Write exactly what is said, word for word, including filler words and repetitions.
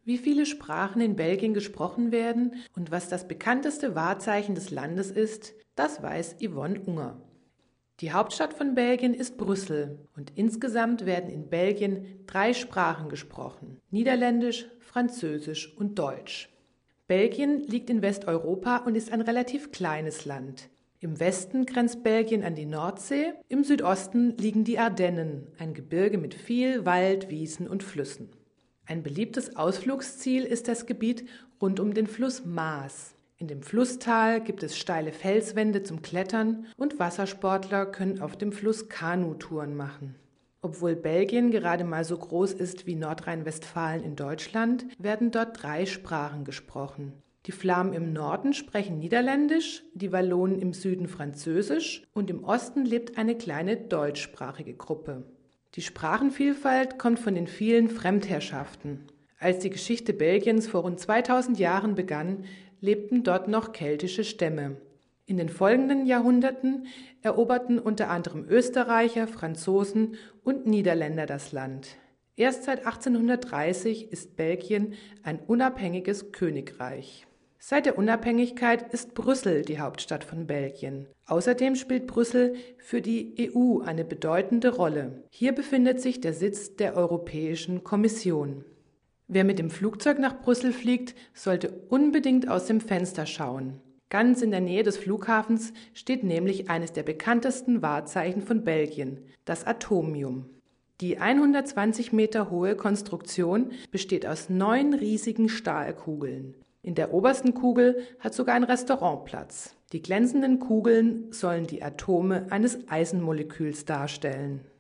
Wie viele Sprachen in Belgien gesprochen werden und was das bekannteste Wahrzeichen des Landes ist, das weiß Yvonne Unger. Die Hauptstadt von Belgien ist Brüssel und insgesamt werden in Belgien drei Sprachen gesprochen: Niederländisch, Französisch und Deutsch. Belgien liegt in Westeuropa und ist ein relativ kleines Land. Im Westen grenzt Belgien an die Nordsee, im Südosten liegen die Ardennen, ein Gebirge mit viel Wald, Wiesen und Flüssen. Ein beliebtes Ausflugsziel ist das Gebiet rund um den Fluss Maas. In dem Flusstal gibt es steile Felswände zum Klettern und Wassersportler können auf dem Fluss Kanutouren machen. Obwohl Belgien gerade mal so groß ist wie Nordrhein-Westfalen in Deutschland, werden dort drei Sprachen gesprochen. Die Flamen im Norden sprechen Niederländisch, die Wallonen im Süden Französisch und im Osten lebt eine kleine deutschsprachige Gruppe. Die Sprachenvielfalt kommt von den vielen Fremdherrschaften. Als die Geschichte Belgiens vor rund zweitausend Jahren begann, lebten dort noch keltische Stämme. In den folgenden Jahrhunderten eroberten unter anderem Österreicher, Franzosen und Niederländer das Land. Erst seit achtzehnhundertdreißig ist Belgien ein unabhängiges Königreich. Seit der Unabhängigkeit ist Brüssel die Hauptstadt von Belgien. Außerdem spielt Brüssel für die E U eine bedeutende Rolle. Hier befindet sich der Sitz der Europäischen Kommission. Wer mit dem Flugzeug nach Brüssel fliegt, sollte unbedingt aus dem Fenster schauen. Ganz in der Nähe des Flughafens steht nämlich eines der bekanntesten Wahrzeichen von Belgien, das Atomium. Die hundertzwanzig Meter hohe Konstruktion besteht aus neun riesigen Stahlkugeln. In der obersten Kugel hat sogar ein Restaurant Platz. Die glänzenden Kugeln sollen die Atome eines Eisenmoleküls darstellen.